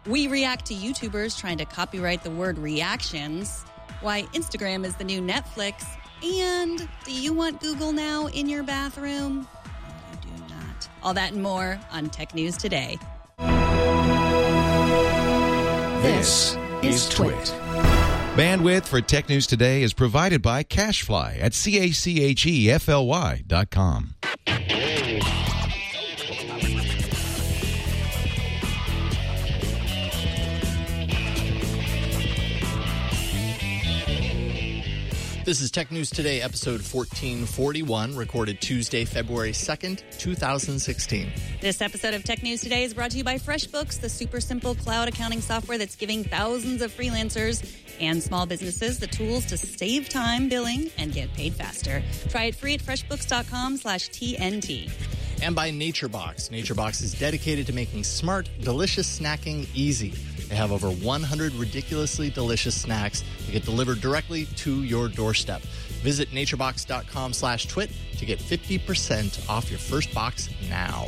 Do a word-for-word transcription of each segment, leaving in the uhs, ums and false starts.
We react to YouTubers trying to copyright the word reactions. Why Instagram is the new Netflix. And do you want Google Now in your bathroom? You do not. All that and more on Tech News Today. This is Twit. Bandwidth for Tech News Today is provided by CacheFly at C A C H E F L Y dot com. This is Tech News Today, episode fourteen forty-one, recorded Tuesday, February second, two thousand sixteen. This episode of Tech News Today is brought to you by FreshBooks, the super simple cloud accounting software that's giving thousands of freelancers and small businesses the tools to save time billing and get paid faster. Try it free at freshbooks.com slash TNT. And by NatureBox. NatureBox is dedicated to making smart, delicious snacking easy. They have over one hundred ridiculously delicious snacks that get delivered directly to your doorstep. Visit naturebox.com slash twit to get fifty percent off your first box now.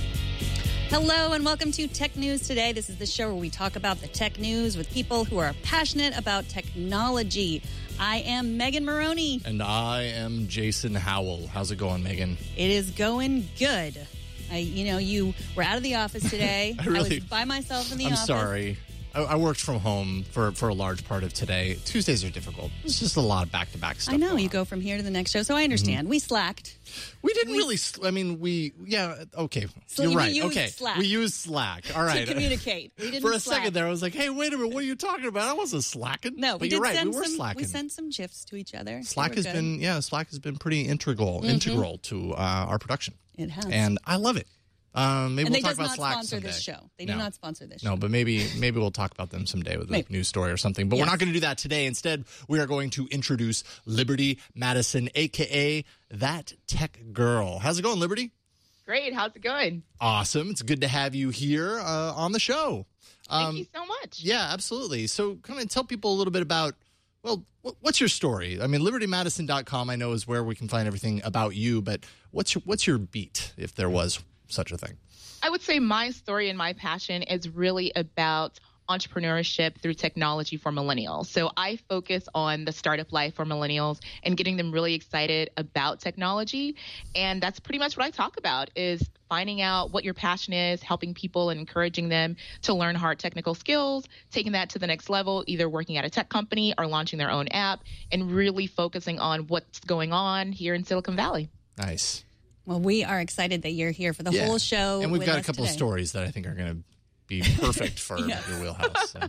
Hello and welcome to Tech News Today. This is the show where we talk about the tech news with people who are passionate about technology. I am Megan Maroney. And I am Jason Howell. How's it going, Megan? It is going good. I, you know, you were out of the office today. I, really, I was by myself in the I'm office. I'm sorry. I, I worked from home for, for a large part of today. Tuesdays are difficult. It's just a lot of back-to-back stuff. I know. You on. go from here to the next show, so I understand. Mm-hmm. We slacked. We didn't we, really, I mean, we, yeah, okay. So You're we right. used okay. Slack We used Slack. All right. To communicate. We didn't For a slack. second there, I was like, hey, wait a minute. What are you talking about? I wasn't slacking. No, but we you're did right. send We were some, slacking. We sent some GIFs to each other. Slack has good. been, yeah, Slack has been pretty integral, mm-hmm. integral to uh, our production. It has. And I love it. Um, maybe and we'll they talk does about not Slack sponsor someday. this show. They do no. not sponsor this show. No, but maybe maybe we'll talk about them someday with a maybe. news story or something. But yes. we're not going to do that today. Instead, we are going to introduce Liberty Madison, a k a. That Tech Girl. How's it going, Liberty? Great. How's it going? Awesome. It's good to have you here uh, on the show. Um, Thank you so much. Yeah, absolutely. So kind of tell people a little bit about, well, what's your story? I mean, liberty madison dot com I know is where we can find everything about you, but what's your, what's your beat, if there was such a thing? I would say my story and my passion is really about entrepreneurship through technology for millennials. So I focus on the startup life for millennials and getting them really excited about technology. And that's pretty much what I talk about, is finding out what your passion is, helping people and encouraging them to learn hard technical skills, taking that to the next level, either working at a tech company or launching their own app, and really focusing on what's going on here in Silicon Valley. Nice. Well, we are excited that you're here for the yeah. whole show. And we've with got a us couple today. of stories that I think are going to be perfect for yes. your wheelhouse. So.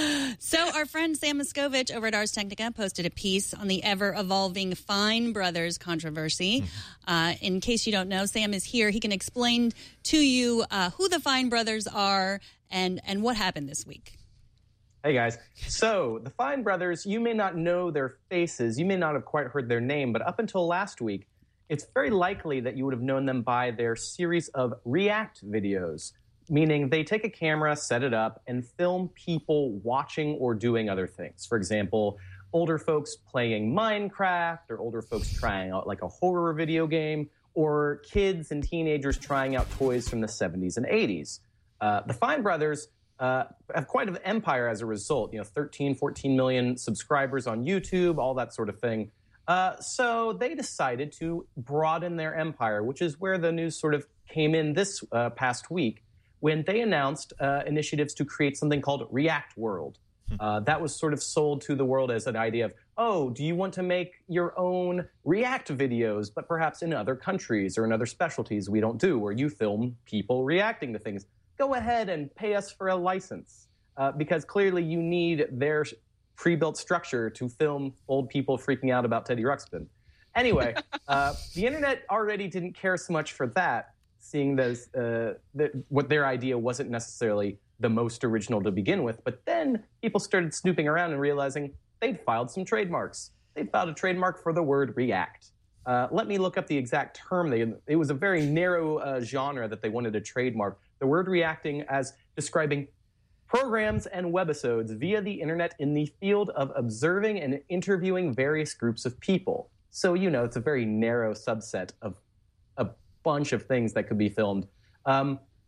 so our friend Sam Miskovich over at Ars Technica posted a piece on the ever-evolving Fine Brothers controversy. Mm-hmm. Uh, in case you don't know, Sam is here. He can explain to you uh, who the Fine Brothers are and, and what happened this week. Hey, guys. So the Fine Brothers, you may not know their faces. You may not have quite heard their name, but up until last week, it's very likely that you would have known them by their series of React videos, meaning they take a camera, set it up, and film people watching or doing other things. For example, older folks playing Minecraft, or older folks trying out like a horror video game, or kids and teenagers trying out toys from the seventies and eighties. Uh, the Fine Brothers uh, have quite an empire as a result, you know, thirteen, fourteen million subscribers on YouTube, all that sort of thing. Uh, so they decided to broaden their empire, which is where the news sort of came in this uh, past week, when they announced uh, initiatives to create something called React World. Uh, that was sort of sold to the world as an idea of, oh, do you want to make your own React videos, but perhaps in other countries or in other specialties we don't do, where you film people reacting to things? Go ahead and pay us for a license, uh, because clearly you need their pre-built structure to film old people freaking out about Teddy Ruxpin. Anyway, uh, the internet already didn't care so much for that, seeing those, uh, that what their idea wasn't necessarily the most original to begin with. But then people started snooping around and realizing they'd filed some trademarks. They'd filed a trademark for the word React. Uh, let me look up the exact term. They, it was a very narrow uh, genre that they wanted to trademark. The word reacting as describing programs and webisodes via the internet in the field of observing and interviewing various groups of people. So, you know, it's a very narrow subset of a bunch of things that could be filmed. Um,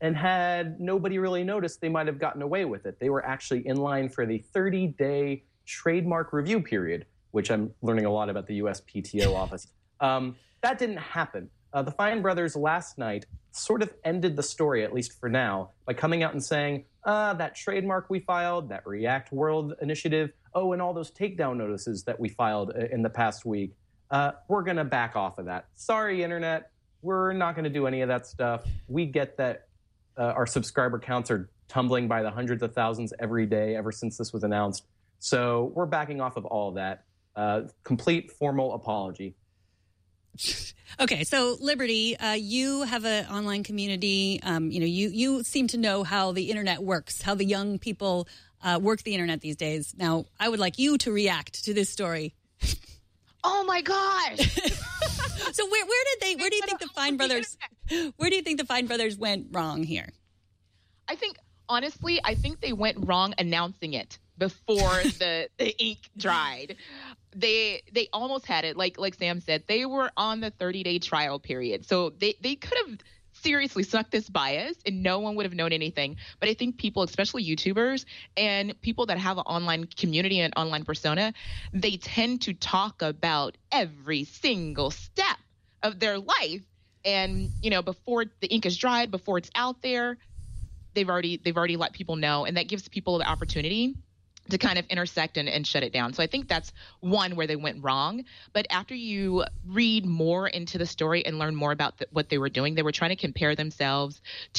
And had nobody really noticed, they might have gotten away with it. They were actually in line for the thirty-day trademark review period, which I'm learning a lot about the U S P T O office. Um, that didn't happen. Uh, the Fine brothers last night sort of ended the story, at least for now, by coming out and saying, uh, that trademark we filed, that React World initiative, oh, and all those takedown notices that we filed in the past week, uh, we're going to back off of that. Sorry, Internet, we're not going to do any of that stuff. We get that uh, our subscriber counts are tumbling by the hundreds of thousands every day ever since this was announced. So we're backing off of all of that. Uh, complete formal apology. Okay, so Liberty, uh, you have an online community. Um, you know, you you seem to know how the internet works, how the young people uh, work the internet these days. Now, I would like you to react to this story. Oh my gosh! So where where did they? Where do you think the Fine brothers? Where do you think the Fine brothers went wrong here? I think honestly, I think they went wrong announcing it before the, the ink dried. They they almost had it, like like Sam said. They were on the thirty-day trial period, so they, they could have seriously sucked this bias and no one would have known anything. But I think people, especially YouTubers and people that have an online community and online persona, they tend to talk about every single step of their life. And, you know, before the ink is dried, before it's out there, they've already they've already let people know. And that gives people the opportunity to kind of intersect and, and shut it down. So I think that's one where they went wrong. But after you read more into the story and learn more about the, what they were doing, they were trying to compare themselves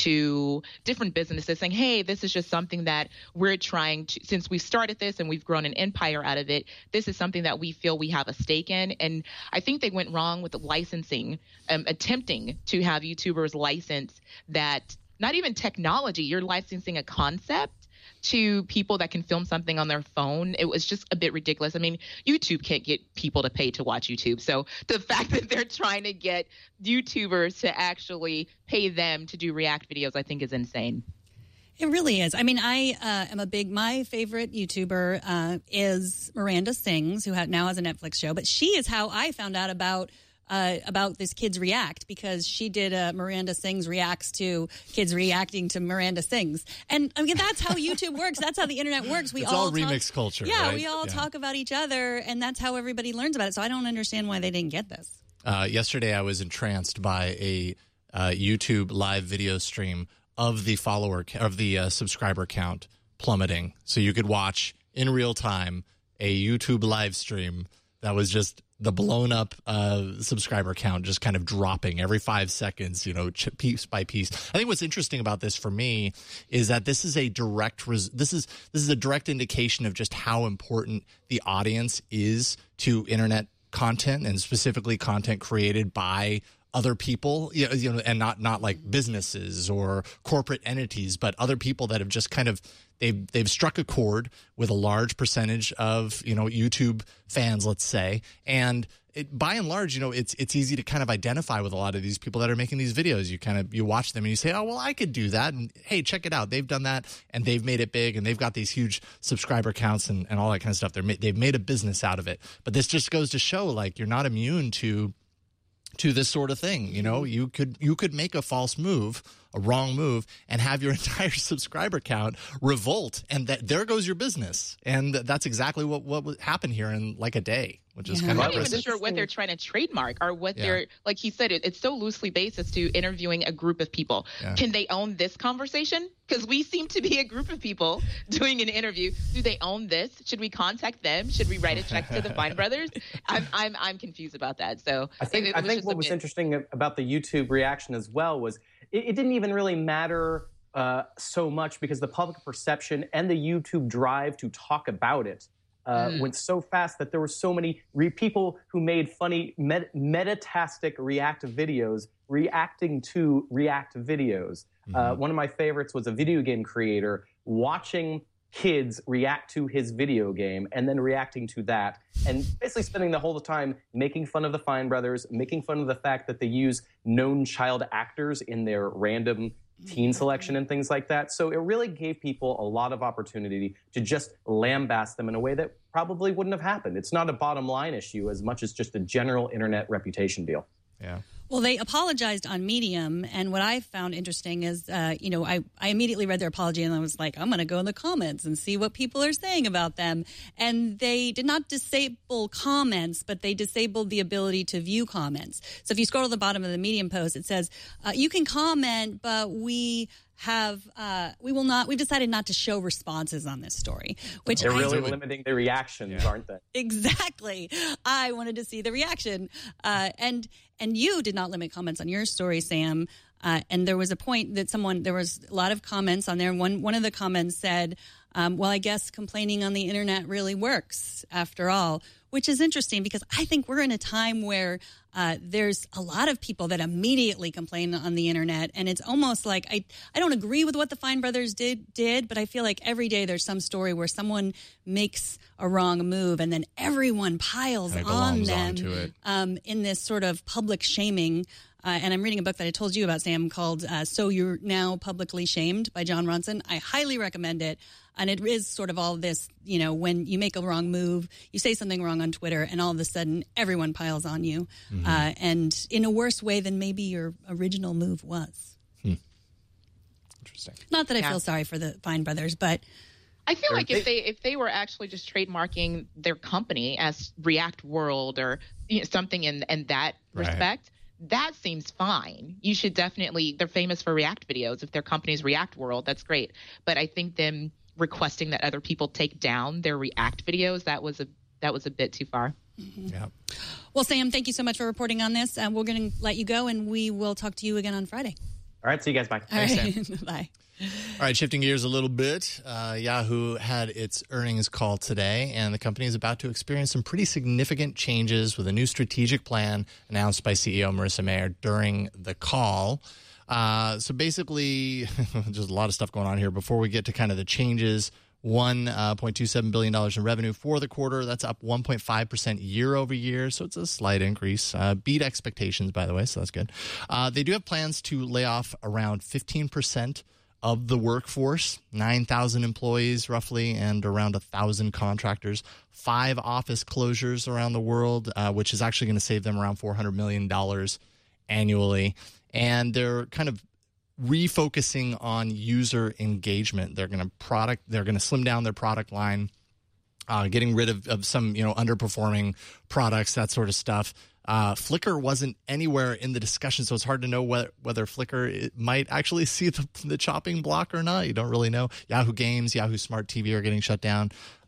to different businesses, saying, hey, this is just something that we're trying to, since we started this and we've grown an empire out of it, this is something that we feel we have a stake in. And I think they went wrong with the licensing, um, attempting to have YouTubers license that, not even technology, you're licensing a concept to people that can film something on their phone. It was just a bit ridiculous. I mean, YouTube can't get people to pay to watch YouTube. So the fact that they're trying to get YouTubers to actually pay them to do React videos, I think is insane. It really is. I mean, I uh, am a big, my favorite YouTuber uh, is Miranda Sings, who ha- now has a Netflix show. But she is how I found out about Uh, about this Kids React, because she did uh, Miranda Sings reacts to kids reacting to Miranda Sings. And I mean, that's how YouTube works. That's how the internet works. We it's all, all talk, remix culture. Yeah, right? we all yeah. talk about each other, and that's how everybody learns about it. So I don't understand why they didn't get this. Uh, yesterday, I was entranced by a uh, YouTube live video stream of the follower of the uh, subscriber count plummeting. So you could watch in real time a YouTube live stream that was just the blown up uh, subscriber count just kind of dropping every five seconds, you know, piece by piece. I think what's interesting about this for me is that this is a direct res- this is this is a direct indication of just how important the audience is to internet content, and specifically content created by other people, you know, and not not like businesses or corporate entities, but other people that have just kind of they've they've struck a chord with a large percentage of, you know, YouTube fans, let's say, and it, by and large, you know, it's it's easy to kind of identify with a lot of these people that are making these videos. You kind of you watch them and you say, oh well, I could do that, and hey, check it out, they've done that and they've made it big and they've got these huge subscriber counts and, and all that kind of stuff. They're ma- they've made a business out of it. But this just goes to show, like, you're not immune to. to this sort of thing. You know, you could you could make a false move, a wrong move, and have your entire subscriber count revolt, and that there goes your business. And that's exactly what what happened here in like a day, which is Yeah. kind of I'm not impressive. even sure what they're trying to trademark or what Yeah. they're, like he said, it, it's so loosely based as to interviewing a group of people. Yeah. Can they own this conversation? Because we seem to be a group of people doing an interview. Do they own this? Should we contact them? Should we write a check to the Fine brothers? I'm I'm I'm confused about that. So I think it, it I was think just what a was bit- interesting about the YouTube reaction as well was it, it didn't even really matter uh, so much, because the public perception and the YouTube drive to talk about it uh, Mm. went so fast that there were so many re- people who made funny met- metatastic react videos reacting to react videos. Mm-hmm. Uh, one of my favorites was a video game creator watching kids react to his video game and then reacting to that, and basically spending the whole time making fun of the Fine brothers, making fun of the fact that they use known child actors in their random teen selection and things like that. So it really gave people a lot of opportunity to just lambaste them in a way that probably wouldn't have happened. It's not a bottom line issue as much as just a general internet reputation deal. Yeah. Well, they apologized on Medium, and what I found interesting is, uh, you know, I, I immediately read their apology, and I was like, I'm going to go in the comments and see what people are saying about them. And they did not disable comments, but they disabled the ability to view comments. So if you scroll to the bottom of the Medium post, it says, uh, you can comment, but we have uh, we will not we've decided not to show responses on this story, which they're I, really limiting the reactions, yeah. aren't they? Exactly. I wanted to see the reaction, uh, and and you did not limit comments on your story, Sam. Uh, and there was a point that someone there was a lot of comments on there. One one of the comments said, um, "Well, I guess complaining on the internet really works after all," which is interesting because I think we're in a time where uh, there's a lot of people that immediately complain on the internet, and it's almost like I I don't agree with what the Fine Brothers did did, but I feel like every day there's some story where someone makes a wrong move, and then everyone piles on them um, in this sort of public shaming. Uh, and I'm reading a book that I told you about, Sam, called uh, So You're Now Publicly Shamed by John Ronson. I highly recommend it. And it is sort of all this, you know, when you make a wrong move, you say something wrong on Twitter, and all of a sudden everyone piles on you. Mm-hmm. Uh, and in a worse way than maybe your original move was. Hmm. Interesting. Not that I yeah. feel sorry for the Fine Brothers, but I feel like if they if they were actually just trademarking their company as React World or you know, something in, in that right. respect, that seems fine. You should definitely, they're famous for React videos. If their company's React World, that's great. But I think them requesting that other people take down their React videos, that was a that was a bit too far. Mm-hmm. Yeah. Well, Sam, thank you so much for reporting on this. Uh, we're going to let you go, and we will talk to you again on Friday. All right. See you guys. Bye. All Thanks, right. Sam. Bye. All right, shifting gears a little bit, uh, Yahoo had its earnings call today, and the company is about to experience some pretty significant changes with a new strategic plan announced by C E O Marissa Mayer during the call. Uh, so basically, there's a lot of stuff going on here. Before we get to kind of the changes, one point two seven billion dollars in revenue for the quarter. That's up one point five percent year over year, so it's a slight increase. Uh, beat expectations, by the way, so that's good. Uh, they do have plans to lay off around fifteen percent of the workforce, nine thousand employees roughly, and around one thousand contractors. Five office closures around the world, uh, which is actually going to save them around four hundred million dollars annually. And they're kind of refocusing on user engagement. They're going to product. They're going to slim down their product line, uh, getting rid of, of some you know underperforming products, that sort of stuff. Uh, Flickr wasn't anywhere in the discussion, so it's hard to know whether, whether Flickr might actually see the, the chopping block or not. You don't really know. Yahoo Games, Yahoo Smart T V are getting shut down.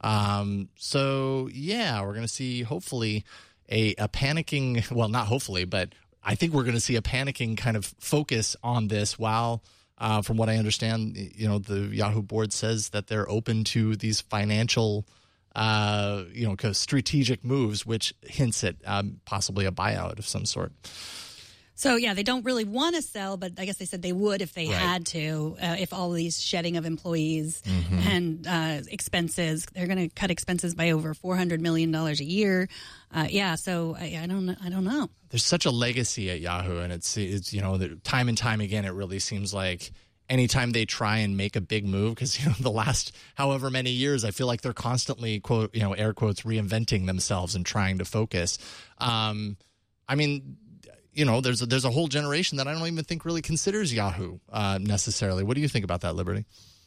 Um, so, yeah, we're going to see hopefully a, a panicking, well, not hopefully, but I think we're going to see a panicking kind of focus on this while, uh, from what I understand, you know, the Yahoo board says that they're open to these financial Uh, you know, strategic moves, which hints at um, possibly a buyout of some sort. So, yeah, they don't really want to sell, but I guess they said they would if they right. had to, uh, if all these shedding of employees mm-hmm. and uh, expenses, they're going to cut expenses by over four hundred million dollars a year. Uh, yeah, so I, I don't I don't know. There's such a legacy at Yahoo, and it's, it's you know, time and time again, it really seems like anytime they try and make a big move, because you know the last however many years, I feel like they're constantly quote you know air quotes reinventing themselves and trying to focus. Um, I mean, you know, there's a, there's a whole generation that I don't even think really considers Yahoo uh, necessarily. What do you think about that, Liberty?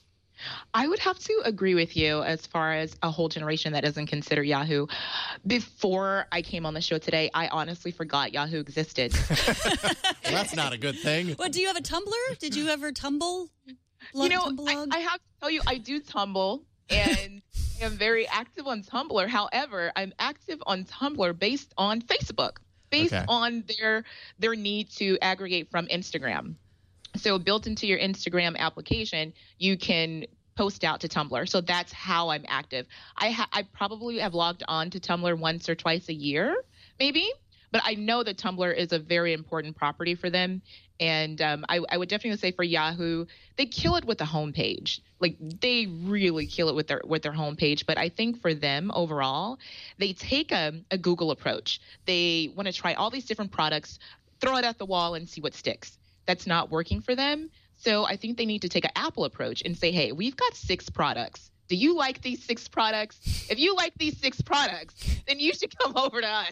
I would have to agree with you as far as a whole generation that doesn't consider Yahoo. Before I came on the show today, I honestly forgot Yahoo existed. Well, that's not a good thing. What, do you have a Tumblr? Did you ever tumble? You know, I, I have to tell you, I do tumble, and I am very active on Tumblr. However, I'm active on Tumblr based on Facebook, based okay. on their their need to aggregate from Instagram. So built into your Instagram application, you can post out to Tumblr. So that's how I'm active. I ha- I probably have logged on to Tumblr once or twice a year, maybe. But I know that Tumblr is a very important property for them. And um, I, I would definitely say for Yahoo, they kill it with the homepage. Like they really kill it with their with their homepage. But I think for them overall, they take a, a Google approach. They want to try all these different products, throw it at the wall and see what sticks. That's not working for them. So I think they need to take an Apple approach and say, hey, we've got six products. Do you like these six products? If you like these six products, then you should come over to us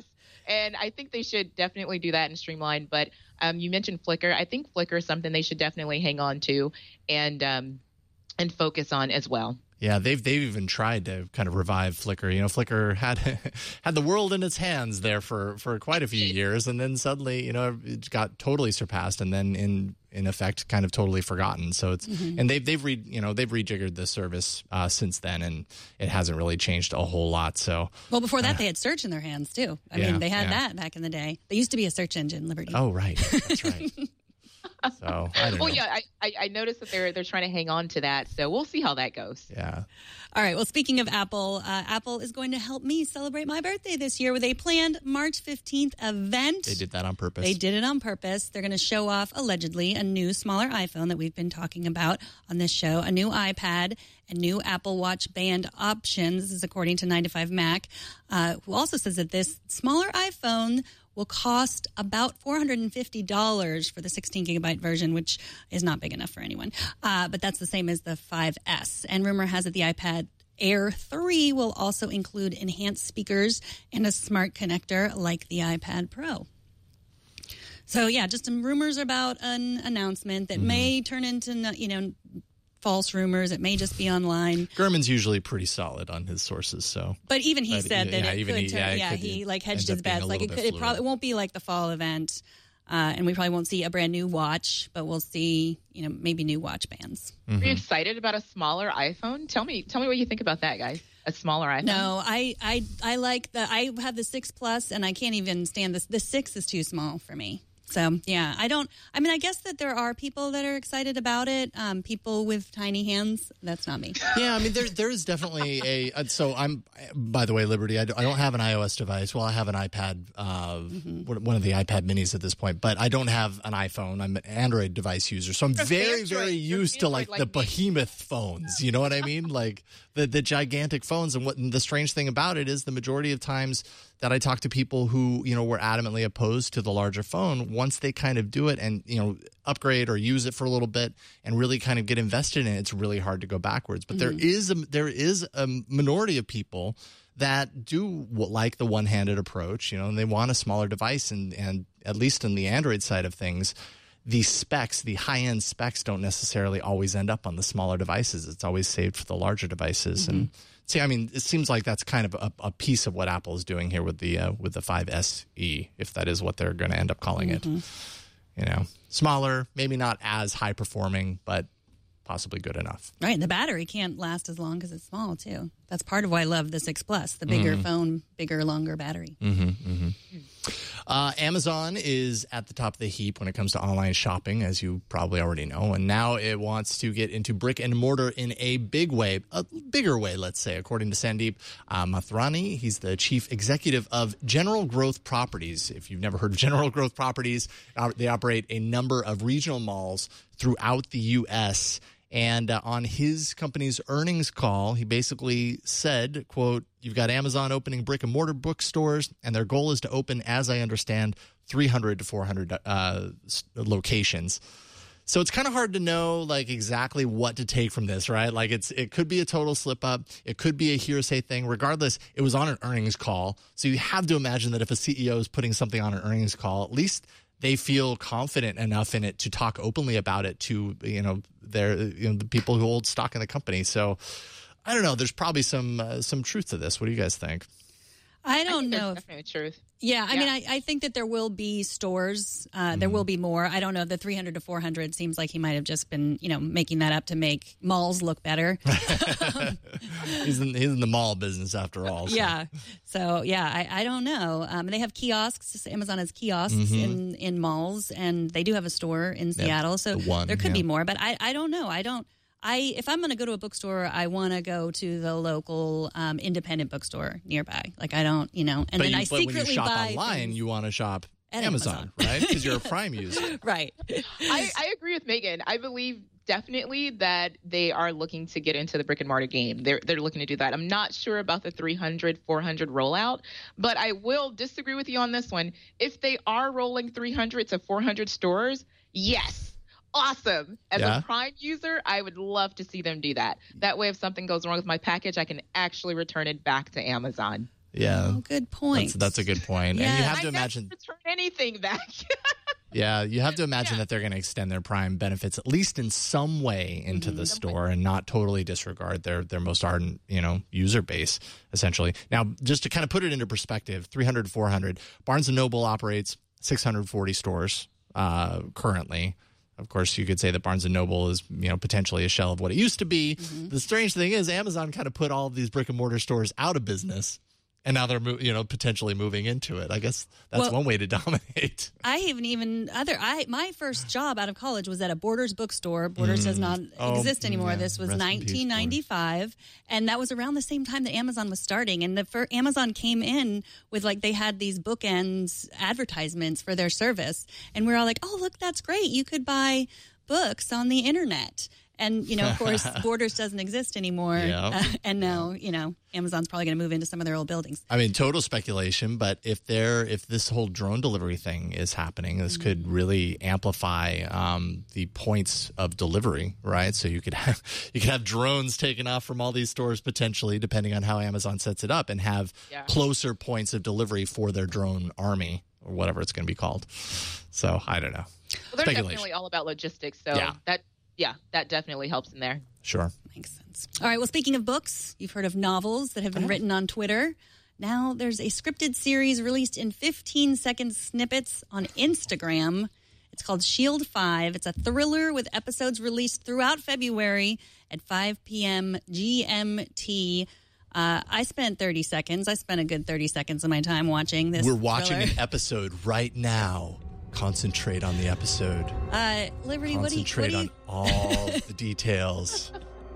And I think they should definitely do that and streamline. But um, you mentioned Flickr. I think Flickr is something they should definitely hang on to and um, and focus on as well. Yeah, they've they've even tried to kind of revive Flickr. You know, Flickr had had the world in its hands there for, for quite a few years, and then suddenly, you know, it got totally surpassed, and then in in effect, kind of totally forgotten. So it's mm-hmm. and they've they've re, you know they've rejiggered the service uh, since then, and it hasn't really changed a whole lot. So well, before that, uh, they had search in their hands too. I yeah, mean, they had yeah. that back in the day. They used to be a search engine, Liberty. Oh, right, that's right. So I don't well, know. yeah, I, I, I noticed that they're they're trying to hang on to that. So we'll see how that goes. Yeah. All right. Well, speaking of Apple, uh, Apple is going to help me celebrate my birthday this year with a planned March fifteenth event. They did that on purpose. They did it on purpose. They're going to show off, allegedly, a new, smaller iPhone that we've been talking about on this show, a new iPad, and new Apple Watch band options. This is according to nine to five Mac, uh, who also says that this smaller iPhone will cost about four hundred fifty dollars for the sixteen gigabyte version, which is not big enough for anyone. Uh, but that's the same as the five S. And rumor has it the iPad Air three will also include enhanced speakers and a smart connector like the iPad Pro. So, yeah, just some rumors about an announcement that mm-hmm. may turn into, you know, false rumors. It may just be online. Gurman's usually pretty solid on his sources, so. But even he but said yeah, that it even could he, turn. yeah, Yeah, could, he like hedged his bets. Like it, could, it probably it won't be like the fall event, uh, and we probably won't see a brand new watch, but we'll see, you know, maybe new watch bands. Mm-hmm. Are you excited about a smaller iPhone? Tell me, tell me what you think about that, guys. A smaller iPhone? No, I, I, I like the. I have the six Plus, and I can't even stand this. The six is too small for me. So, yeah, I don't, I mean, I guess that there are people that are excited about it. Um, people with tiny hands. That's not me. Yeah, I mean, there there is definitely a, uh, so I'm, by the way, Liberty, I don't, I don't have an iOS device. Well, I have an iPad, uh, mm-hmm. one of the iPad minis at this point, but I don't have an iPhone. I'm an Android device user. So I'm You're very, Android. very You're used to like, like the me. behemoth phones. You know what I mean? Like the, the gigantic phones. And what and the strange thing about it is the majority of times that I talk to people who, you know, were adamantly opposed to the larger phone, once they kind of do it and, you know, upgrade or use it for a little bit and really kind of get invested in it, it's really hard to go backwards. But mm-hmm. there is a, there is a minority of people that do like the one-handed approach, you know, and they want a smaller device. And, and at least in the Android side of things, the specs, the high-end specs don't necessarily always end up on the smaller devices. It's always saved for the larger devices. Mm-hmm. And see, I mean, it seems like that's kind of a, a piece of what Apple is doing here with the uh, with the five S E, if that is what they're going to end up calling mm-hmm. it. You know, smaller, maybe not as high performing, but possibly good enough. Right. The battery can't last as long because it's small, too. That's part of why I love the six Plus, the bigger mm-hmm. phone, bigger, longer battery. Mm-hmm, mm-hmm. Uh, Amazon is at the top of the heap when it comes to online shopping, as you probably already know. And now it wants to get into brick and mortar in a big way, a bigger way, let's say, according to Sandeep uh, Mathrani. He's the chief executive of General Growth Properties. If you've never heard of General Growth Properties, uh, they operate a number of regional malls throughout the U S And uh, on his company's earnings call, he basically said, quote, "You've got Amazon opening brick and mortar bookstores, and their goal is to open, as I understand, three hundred to four hundred uh, locations." So it's kind of hard to know, like, exactly what to take from this, right? Like, it's it could be a total slip up. It could be a hearsay thing. Regardless, it was on an earnings call. So you have to imagine that if a C E O is putting something on an earnings call, at least they feel confident enough in it to talk openly about it to, you know, their, you know, the people who hold stock in the company. So I don't know. There's probably some uh, some truth to this. What do you guys think? I don't I think know. There's definitely truth. Yeah, I Yeah. mean, I, I think that there will be stores. Uh, mm-hmm. There will be more. I don't know. The three hundred to four hundred seems like he might have just been, you know, making that up to make malls look better. he's, in, he's in the mall business after all. So. Yeah. So, yeah, I, I don't know. Um, they have kiosks. Amazon has kiosks mm-hmm. in, in malls, and they do have a store in Seattle. Yep, so the one, there could yeah. be more, but I, I don't know. I don't. I if I'm going to go to a bookstore, I want to go to the local um, independent bookstore nearby. Like I don't, you know, and but then you, I but secretly when you shop buy online, things. you want to shop At Amazon, Amazon. right? Because you're a Prime user. Right. I, I agree with Megan. I believe definitely that they are looking to get into the brick and mortar game. They're they're looking to do that. I'm not sure about the three hundred, four hundred rollout, but I will disagree with you on this one. If they are rolling three hundred to four hundred stores, yes. Awesome. As yeah. a Prime user, I would love to see them do that. That way, if something goes wrong with my package, I can actually return it back to Amazon. Yeah. Oh, good point. That's, that's a good point. Yeah. And you have I to never imagine. return anything back. Yeah, you have to imagine Yeah. that they're going to extend their Prime benefits at least in some way into the store and not totally disregard their their most ardent, you know, user base, essentially. Now, just to kind of put it into perspective, three hundred, four hundred, Barnes and Noble operates six hundred forty stores uh, currently. Of course, you could say that Barnes and Noble is, you know, potentially a shell of what it used to be. Mm-hmm. The strange thing is Amazon kind of put all of these brick and mortar stores out of business. And now they're, you know, potentially moving into it. I guess that's well, one way to dominate. I haven't even other. I my first job out of college was at a Borders bookstore. Borders mm. does not oh, exist anymore. Yeah. This was Rest nineteen ninety-five, and that was around the same time that Amazon was starting. And the first, Amazon came in with like they had these bookends advertisements for their service, and we we're all like, "Oh, look, that's great! You could buy books on the internet." And, you know, of course, Borders doesn't exist anymore. Yep. Uh, and now, you know, Amazon's probably going to move into some of their old buildings. I mean, total speculation, but if they're, if this whole drone delivery thing is happening, this mm-hmm. could really amplify um, the points of delivery, right? So you could have, you could have drones taken off from all these stores potentially, depending on how Amazon sets it up, and have yeah. closer points of delivery for their drone army or whatever it's going to be called. So I don't know. Well, they're definitely all about logistics, so yeah. that Yeah, that definitely helps in there. Sure. Makes sense. All right, well, speaking of books, you've heard of novels that have been written on Twitter. Now there's a scripted series released in fifteen-second snippets on Instagram. It's called Shield five. It's a thriller with episodes released throughout February at five p.m. G M T. Uh, I spent thirty seconds. I spent a good thirty seconds of my time watching this We're watching thriller. an episode right now. Concentrate on the episode. Uh, Liberty, what do you... Concentrate what do you... on all the details.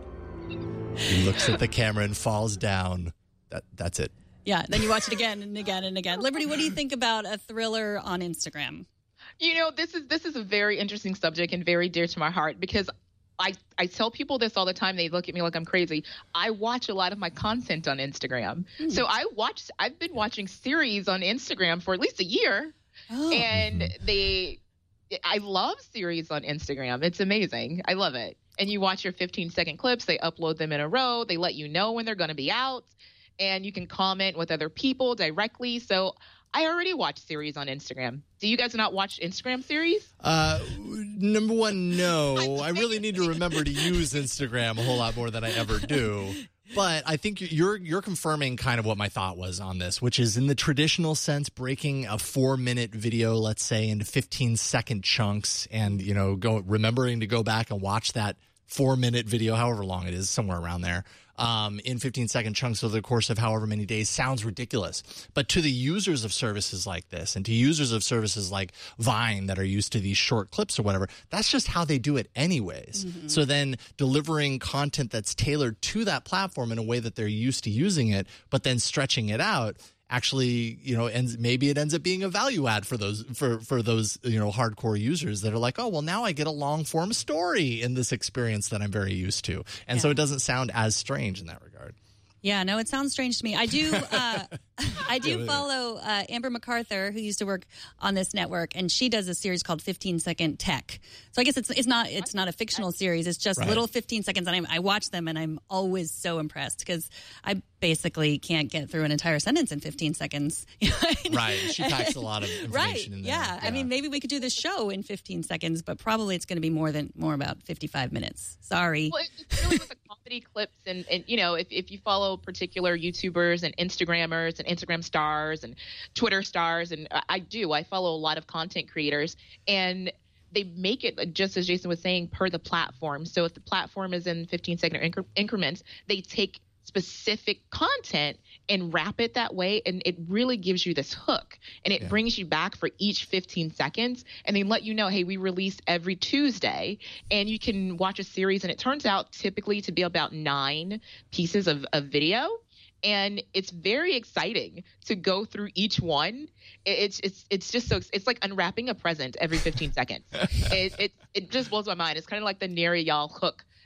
He looks at the camera and falls down. That That's it. Yeah, then you watch it again and again and again. Liberty, what do you think about a thriller on Instagram? You know, this is this is a very interesting subject and very dear to my heart because I, I tell people this all the time. They look at me like I'm crazy. I watch a lot of my content on Instagram. Mm. So I watch, I've been watching series on Instagram for at least a year. Oh. And they, I love series on Instagram. It's amazing. I love it. And you watch your fifteen second clips. They upload them in a row. They let you know when they're going to be out. And you can comment with other people directly. So I already watch series on Instagram. Do you guys not watch Instagram series? Uh, number one, no. I really need to remember to use Instagram a whole lot more than I ever do. But I think you're you're confirming kind of what my thought was on this, which is in the traditional sense, breaking a four minute video, let's say, into fifteen second chunks, and you know, go remembering to go back and watch that four minute video, however long it is, somewhere around there, um, in fifteen second chunks over the course of however many days sounds ridiculous. But to the users of services like this, and to users of services like Vine that are used to these short clips or whatever, that's just how they do it anyways. Mm-hmm. So then delivering content that's tailored to that platform in a way that they're used to using it, but then stretching it out, actually, you know, ends, maybe it ends up being a value add for those for for those you know hardcore users that are like, oh well, now I get a long form story in this experience that I'm very used to, and yeah. so it doesn't sound as strange in that regard. Yeah, no, it sounds strange to me. I do, uh, I do follow uh, Amber MacArthur, who used to work on this network, and she does a series called fifteen second Tech. So I guess it's it's not it's not a fictional series. It's just right. little fifteen seconds, and I, I watch them, and I'm always so impressed because I basically can't get through an entire sentence in fifteen seconds. Right, she packs a lot of information right. in there. Yeah. yeah, I mean, maybe we could do this show in fifteen seconds, but probably it's going to be more than more about fifty-five minutes. Sorry. Well, it's really with the comedy clips, and, and you know, if if you follow particular YouTubers and Instagrammers and Instagram stars and Twitter stars, and I do, I follow a lot of content creators, and they make it, just as Jason was saying, per the platform. So if the platform is in fifteen second incre- increments, they take specific content and wrap it that way, and it really gives you this hook, and it yeah. brings you back for each fifteen seconds, and they let you know, hey, we release every Tuesday, and you can watch a series, and it turns out typically to be about nine pieces of, of video, and it's very exciting to go through each one. It's it's it's just so it's like unwrapping a present every fifteen seconds. It, it it just blows my mind. It's kind of like the Neri Y'all hook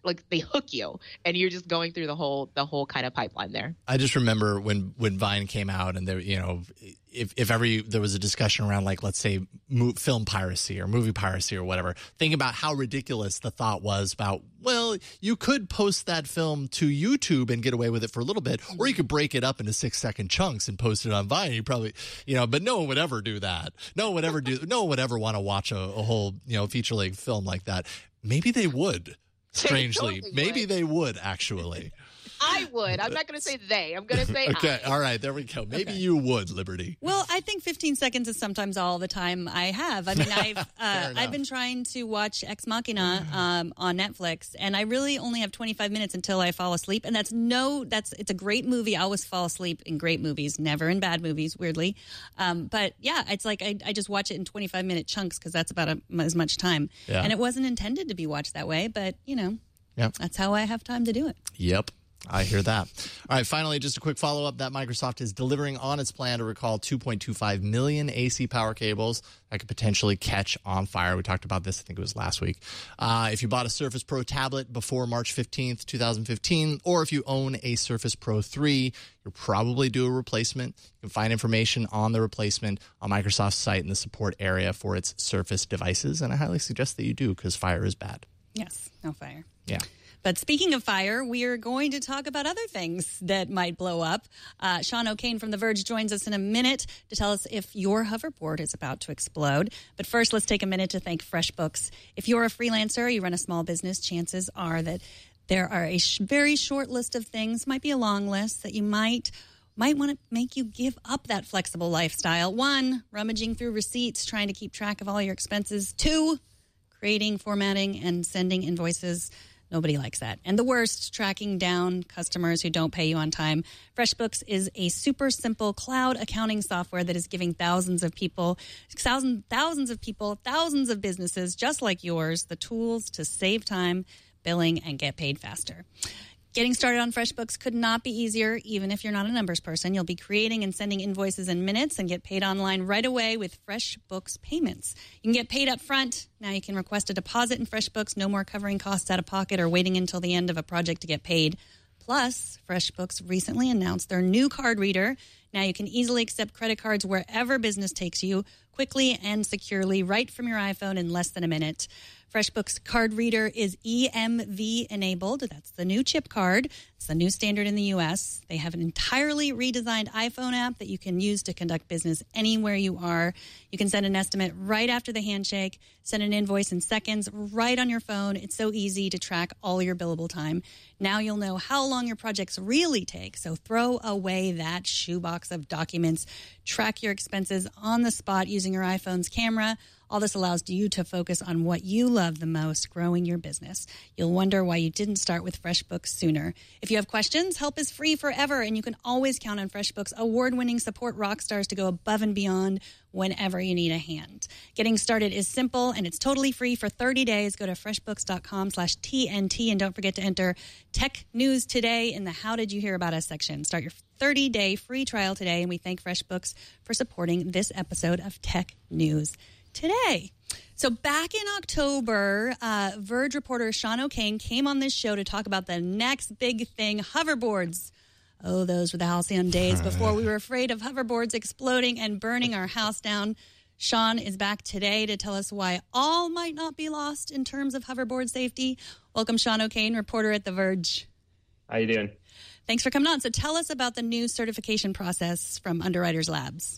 like they hook you, and you're just going through the whole the whole kind of pipeline there. I just remember when when Vine came out, and there, you know, if if every there was a discussion around, like, let's say mo- film piracy or movie piracy or whatever, think about how ridiculous the thought was about, well, you could post that film to YouTube and get away with it for a little bit, or you could break it up into six second chunks and post it on Vine. You probably, you know, but no one would ever do that. No one would ever do. No one would ever want to watch a, a whole, you know, feature length film like that. Maybe they would. Strangely, totally maybe would. they would actually. I would. I'm not going to say they. I'm going to say Okay, I. all right, there we go. Maybe Okay. you would, Liberty. Well, I think fifteen seconds is sometimes all the time I have. I mean, I've uh, I've been trying to watch Ex Machina um, on Netflix, and I really only have twenty-five minutes until I fall asleep. And that's no, that's it's a great movie. I always fall asleep in great movies, never in bad movies, weirdly. Um, but yeah, it's like I, I just watch it in twenty-five minute chunks because that's about a, as much time. Yeah. And it wasn't intended to be watched that way, but you know, Yep. that's how I have time to do it. Yep. I hear that. All right, finally, just a quick follow-up that Microsoft is delivering on its plan to recall two point two five million A C power cables that could potentially catch on fire. We talked about this, I think it was last week. Uh, if you bought a Surface Pro tablet before March fifteenth, twenty fifteen, or if you own a Surface Pro three, you'll probably do a replacement. You can find information on the replacement on Microsoft's site in the support area for its Surface devices, and I highly suggest that you do because fire is bad. Yes, no fire. Yeah. But speaking of fire, we are going to talk about other things that might blow up. Uh, Sean O'Kane from The Verge joins us in a minute to tell us if your hoverboard is about to explode. But first, let's take a minute to thank FreshBooks. If you're a freelancer or you run a small business, chances are that there are a sh- very short list of things, might be a long list, that you might might want to make you give up that flexible lifestyle. One, rummaging through receipts, trying to keep track of all your expenses. Two, creating, formatting, and sending invoices. Nobody likes that. And the worst, tracking down customers who don't pay you on time. FreshBooks is a super simple cloud accounting software that is giving thousands of people, thousands, thousands of people, thousands of businesses just like yours, the tools to save time, billing, and get paid faster. Getting started on FreshBooks could not be easier, even if you're not a numbers person. You'll be creating and sending invoices in minutes and get paid online right away with FreshBooks payments. You can get paid up front. Now you can request a deposit in FreshBooks. No more covering costs out of pocket or waiting until the end of a project to get paid. Plus, FreshBooks recently announced their new card reader. Now you can easily accept credit cards wherever business takes you, quickly and securely, right from your iPhone in less than a minute. FreshBooks card reader is E M V enabled. That's the new chip card. It's the new standard in the U S. They have an entirely redesigned iPhone app that you can use to conduct business anywhere you are. You can send an estimate right after the handshake, send an invoice in seconds right on your phone. It's so easy to track all your billable time. Now you'll know how long your projects really take, so throw away that shoebox of documents. Track your expenses on the spot using your iPhone's camera. All this allows you to focus on what you love the most, growing your business. You'll wonder why you didn't start with FreshBooks sooner. If you have questions, help is free forever, and you can always count on FreshBooks award-winning support rock stars to go above and beyond whenever you need a hand. Getting started is simple, and it's totally free for thirty days. Go to freshbooks.com slash TNT, and don't forget to enter Tech News Today in the How Did You Hear About Us section. Start your thirty-day free trial today, and we thank FreshBooks for supporting this episode of Tech News Today. So back in October, uh, Verge reporter Sean O'Kane came on this show to talk about the next big thing, hoverboards. Oh, those were the halcyon days before we were afraid of hoverboards exploding and burning our house down. Sean is back today to tell us why all might not be lost in terms of hoverboard safety. Welcome, Sean O'Kane, reporter at The Verge. How you doing? Thanks for coming on. So tell us about the new certification process from Underwriters Labs.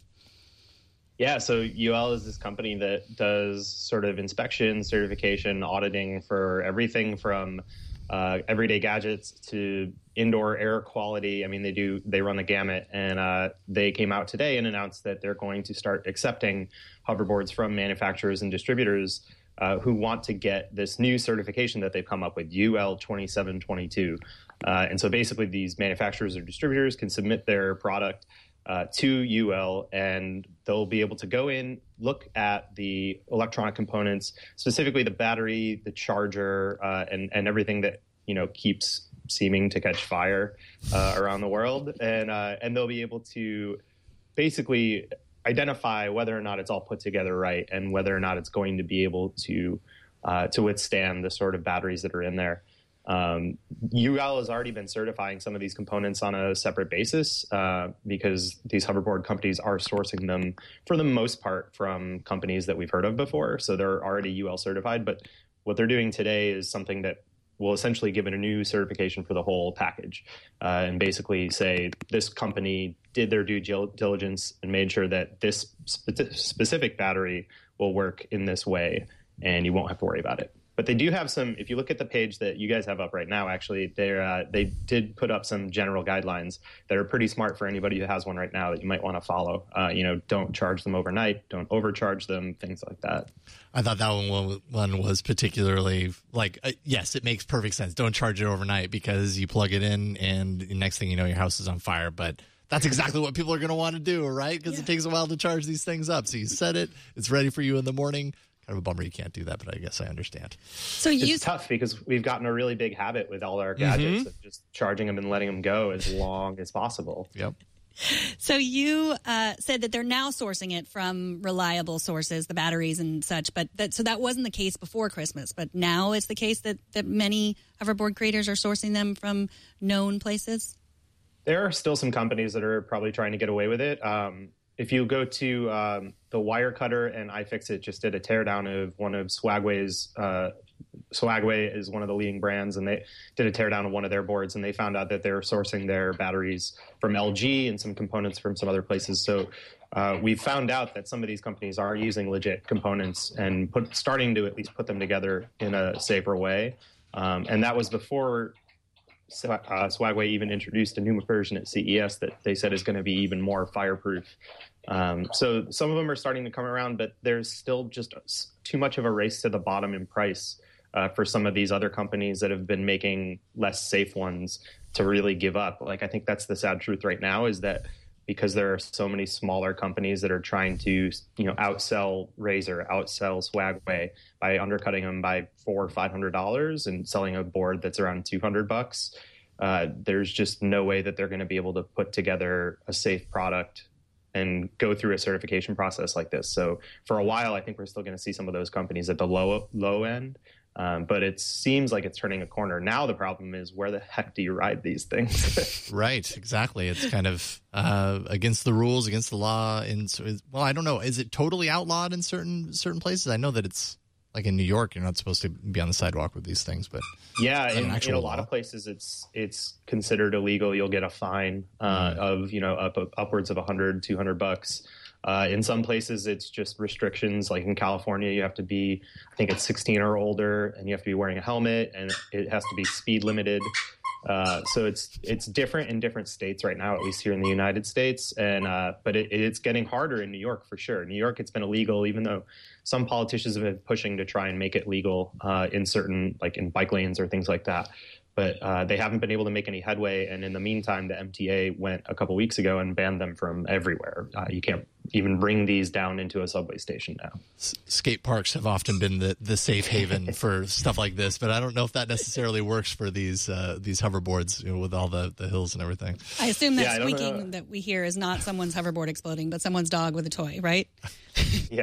Yeah, so U L is this company that does sort of inspection, certification, auditing for everything from uh, everyday gadgets to indoor air quality. I mean, they do they run the gamut, and uh, they came out today and announced that they're going to start accepting hoverboards from manufacturers and distributors uh, who want to get this new certification that they've come up with, U L twenty-seven twenty-two. Uh, and so basically, these manufacturers or distributors can submit their product Uh, to U L, and they'll be able to go in, look at the electronic components, specifically the battery, the charger, uh, and and everything that you know keeps seeming to catch fire uh, around the world, and uh, and they'll be able to basically identify whether or not it's all put together right, and whether or not it's going to be able to uh, to withstand the sort of batteries that are in there. Um, U L has already been certifying some of these components on a separate basis uh, because these hoverboard companies are sourcing them for the most part from companies that we've heard of before. So they're already U L certified. But what they're doing today is something that will essentially give it a new certification for the whole package uh, and basically say this company did their due diligence and made sure that this spe- specific battery will work in this way and you won't have to worry about it. But they do have some, if you look at the page that you guys have up right now, actually, they're, uh, they did put up some general guidelines that are pretty smart for anybody who has one right now that you might want to follow. Uh, you know, don't charge them overnight, don't overcharge them, things like that. I thought that one, one was particularly like, uh, yes, it makes perfect sense. Don't charge it overnight because you plug it in and the next thing you know, your house is on fire. But that's exactly what people are going to want to do, right? Because yeah. It takes a while to charge these things up. So you set it, it's ready for you in the morning. Kind of a bummer you can't do that, but I guess I understand. So you it's tough because we've gotten a really big habit with all our gadgets mm-hmm. of just charging them and letting them go as long as possible. Yep. So you uh, said that they're now sourcing it from reliable sources, the batteries and such. But that so that wasn't the case before Christmas. But now it's the case that, that many hoverboard creators are sourcing them from known places. There are still some companies that are probably trying to get away with it. Um, If you go to um, the Wirecutter and iFixit just did a teardown of one of Swagway's, uh, Swagway is one of the leading brands, and they did a teardown of one of their boards, and they found out that they're sourcing their batteries from L G and some components from some other places. So uh, we found out that some of these companies are using legit components and put, starting to at least put them together in a safer way. Um, and that was before Uh, Swagway even introduced a new version at C E S that they said is going to be even more fireproof. Um, so some of them are starting to come around, but there's still just too much of a race to the bottom in price uh, for some of these other companies that have been making less safe ones to really give up. Like, I think that's the sad truth right now is that because there are so many smaller companies that are trying to, you know, outsell Razer, outsell Swagway by undercutting them by four or five hundred dollars and selling a board that's around two hundred bucks. Uh, there's just no way that they're going to be able to put together a safe product and go through a certification process like this. So for a while, I think we're still going to see some of those companies at the low low end. Um, but it seems like it's turning a corner. Now the problem is, where the heck do you ride these things? Right, exactly. It's kind of uh, against the rules, against the law. And well, I don't know. Is it totally outlawed in certain certain places? I know that it's like in New York, you're not supposed to be on the sidewalk with these things. But yeah, in, in a lot law? of places, it's it's considered illegal. You'll get a fine uh, mm. of you know up, up upwards of one hundred, two hundred bucks. Uh, in some places, it's just restrictions. Like in California, you have to be, I think it's sixteen or older, and you have to be wearing a helmet, and it has to be speed limited. Uh, so it's it's different in different states right now, at least here in the United States. And uh, but it, it's getting harder in New York for sure. New York, it's been illegal, even though some politicians have been pushing to try and make it legal uh, in certain, like in bike lanes or things like that. But uh, they haven't been able to make any headway. And in the meantime, the M T A went a couple weeks ago and banned them from everywhere. Uh, you can't even bring these down into a subway station now. S- skate parks have often been the, the safe haven for stuff like this, but I don't know if that necessarily works for these uh, these hoverboards, you know, with all the, the hills and everything. I assume that yeah, squeaking that we hear is not someone's hoverboard exploding, but someone's dog with a toy, right? Yeah.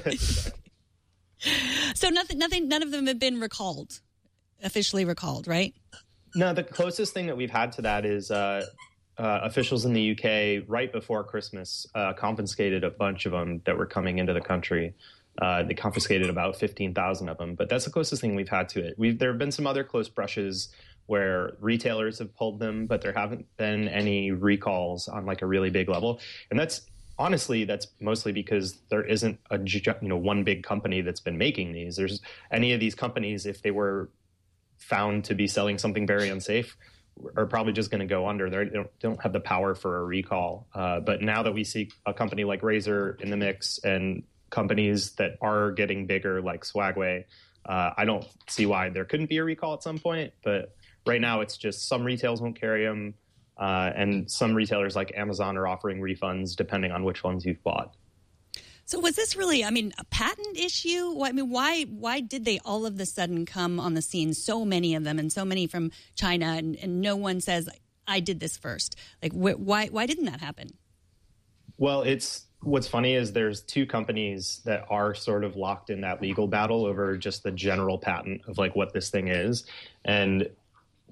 So nothing, nothing, none of them have been recalled, officially recalled, right? No, the closest thing that we've had to that is uh, uh, officials in the U K right before Christmas uh, confiscated a bunch of them that were coming into the country. Uh, they confiscated about fifteen thousand of them, but that's the closest thing we've had to it. We've, there have been some other close brushes where retailers have pulled them, but there haven't been any recalls on like a really big level. And that's honestly, that's mostly because there isn't a, you know, one big company that's been making these. There's any of these companies, if they were found to be selling something very unsafe, are probably just going to go under. They're, they don't, don't have the power for a recall. Uh, but now that we see a company like Razer in the mix and companies that are getting bigger like Swagway, uh, I don't see why there couldn't be a recall at some point. But right now it's just some retailers won't carry them. Uh, and some retailers like Amazon are offering refunds depending on which ones you've bought. So was this really, I mean, a patent issue? I mean, why why did they all of a sudden come on the scene, so many of them and so many from China, and, and no one says, I did this first? Like, wh- why why didn't that happen? Well, it's what's funny is there's two companies that are sort of locked in that legal battle over just the general patent of like what this thing is. And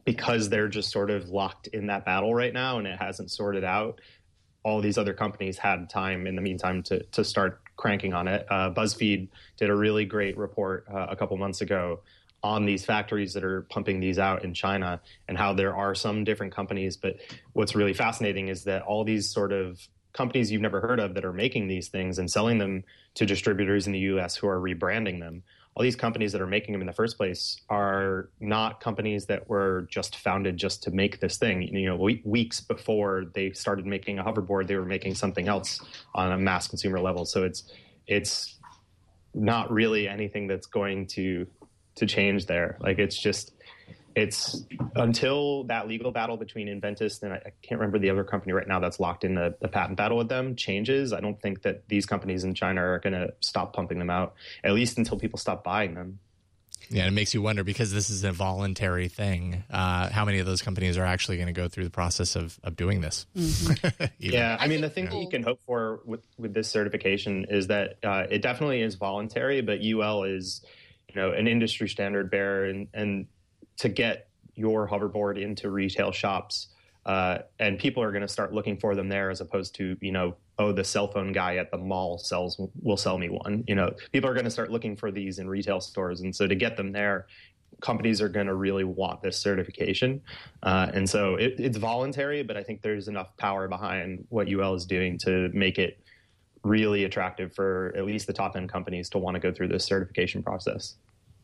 because they're just sort of locked in that battle right now and it hasn't sorted out, all these other companies had time in the meantime to to start cranking on it. Uh, BuzzFeed did a really great report uh, a couple months ago on these factories that are pumping these out in China and how there are some different companies. But what's really fascinating is that all these sort of companies you've never heard of that are making these things and selling them to distributors in the U S who are rebranding them, all these companies that are making them in the first place are not companies that were just founded just to make this thing. You know, we, weeks before they started making a hoverboard, they were making something else on a mass consumer level. So it's it's not really anything that's going to to change there. Like it's just it's until that legal battle between Inventus and I, I can't remember the other company right now that's locked in the, the patent battle with them changes. I don't think that these companies in China are going to stop pumping them out, at least until people stop buying them. Yeah, it makes you wonder, because this is a voluntary thing, uh, how many of those companies are actually going to go through the process of, of doing this? Mm-hmm. Yeah, I mean, the thing that you can hope for with, with this certification is that uh, it definitely is voluntary, but U L is, you know, an industry standard bearer, and, and to get your hoverboard into retail shops, uh, and people are going to start looking for them there as opposed to, you know, oh, the cell phone guy at the mall sells will sell me one. You know, people are going to start looking for these in retail stores, and so to get them there, companies are going to really want this certification. Uh, and so it, it's voluntary, but I think there's enough power behind what U L is doing to make it really attractive for at least the top end companies to want to go through this certification process.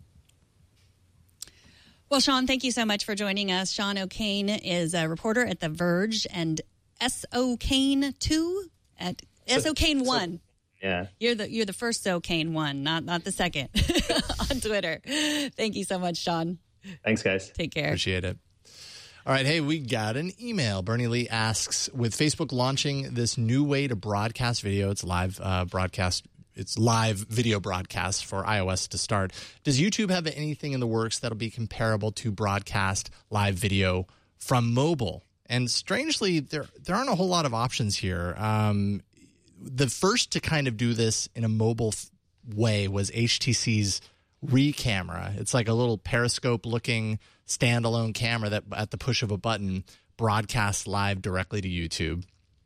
Well, Sean, thank you so much for joining us. Sean O'Kane is a reporter at The Verge, and S O'Kane two at S O'Kane one. Yeah, you're the you're the first O'Kane one, not not the second on Twitter. Thank you so much, Sean. Thanks, guys. Take care. Appreciate it. All right, hey, we got an email. Bernie Lee asks, with Facebook launching this new way to broadcast video, it's live uh, broadcast. It's live video broadcast for iOS to start. Does YouTube have anything in the works that'll be comparable to broadcast live video from mobile? And strangely, there there aren't a whole lot of options here. Um, the first to kind of do this in a mobile f- way was H T C's ReCamera. It's like a little periscope-looking standalone camera that, at the push of a button, broadcasts live directly to YouTube.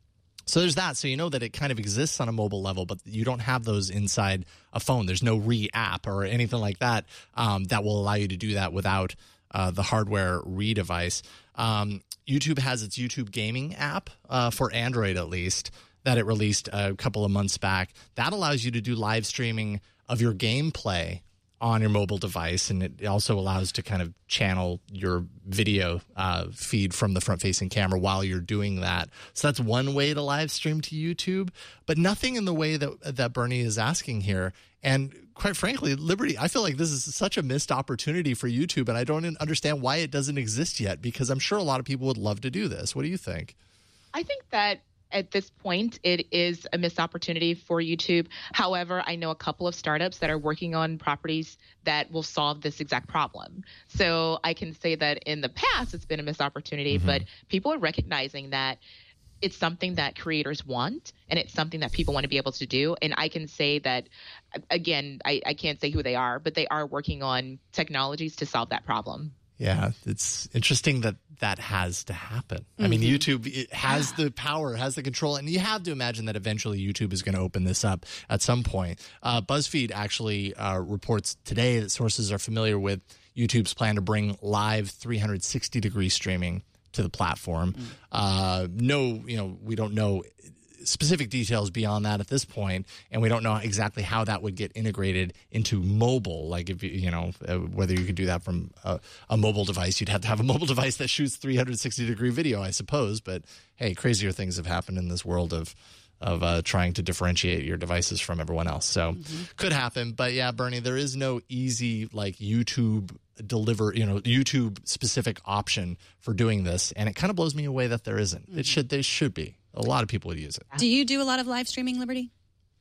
So there's that. So you know that it kind of exists on a mobile level, but you don't have those inside a phone. There's no Re app or anything like that um, that will allow you to do that without uh, the hardware Re device. Um, YouTube has its YouTube gaming app uh, for Android, at least, that it released a couple of months back. That allows you to do live streaming of your gameplay on your mobile device, and it also allows to kind of channel your video uh, feed from the front-facing camera while you're doing that. So that's one way to live stream to YouTube, but nothing in the way that that Bernie is asking here. And quite frankly, Liberty, I feel like this is such a missed opportunity for YouTube, and I don't understand why it doesn't exist yet, because I'm sure a lot of people would love to do this. What do you think? I think that at this point, it is a missed opportunity for YouTube. However, I know a couple of startups that are working on properties that will solve this exact problem. So I can say that in the past, it's been a missed opportunity, mm-hmm. but people are recognizing that it's something that creators want, and it's something that people want to be able to do. And I can say that, again, I, I can't say who they are, but they are working on technologies to solve that problem. Yeah, it's interesting that that has to happen. Mm-hmm. I mean, YouTube it has the power, has the control, and you have to imagine that eventually YouTube is going to open this up at some point. Uh, BuzzFeed actually uh, reports today that sources are familiar with YouTube's plan to bring live three sixty degree streaming to the platform. Mm-hmm. Uh, no, you know, we don't know specific details beyond that at this point, and we don't know exactly how that would get integrated into mobile. Like, if you, you know, uh, whether you could do that from a, a mobile device, you'd have to have a mobile device that shoots three sixty degree video, I suppose. But hey, crazier things have happened in this world of of uh, trying to differentiate your devices from everyone else. So mm-hmm. could happen. But yeah, Bernie, there is no easy like YouTube deliver, you know, YouTube specific option for doing this, and it kind of blows me away that there isn't. Mm-hmm. It should, there should be. A lot of people would use it. Do you do a lot of live streaming, Liberty?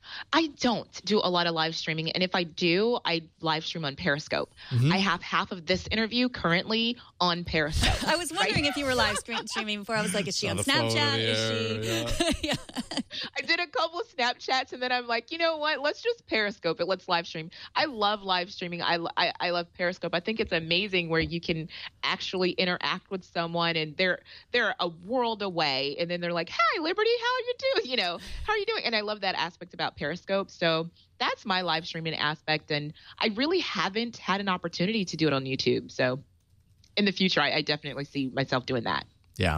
I don't do a lot of live streaming. And if I do, I live stream on Periscope. Mm-hmm. I have half of this interview currently on Periscope. I was wondering right? if you were live stream- streaming before. I was like, is she on, on Snapchat? Is she? Yeah. yeah. I did a couple of Snapchats, and then I'm like, you know what? Let's just Periscope it. Let's live stream. I love live streaming. I, I, I love Periscope. I think it's amazing where you can actually interact with someone, and they're they're a world away, and then they're like, hi, Liberty, how are you doing? You know, how are you doing? And I love that aspect about Periscope. So that's my live streaming aspect, and I really haven't had an opportunity to do it on YouTube. So in the future, I, I definitely see myself doing that. Yeah.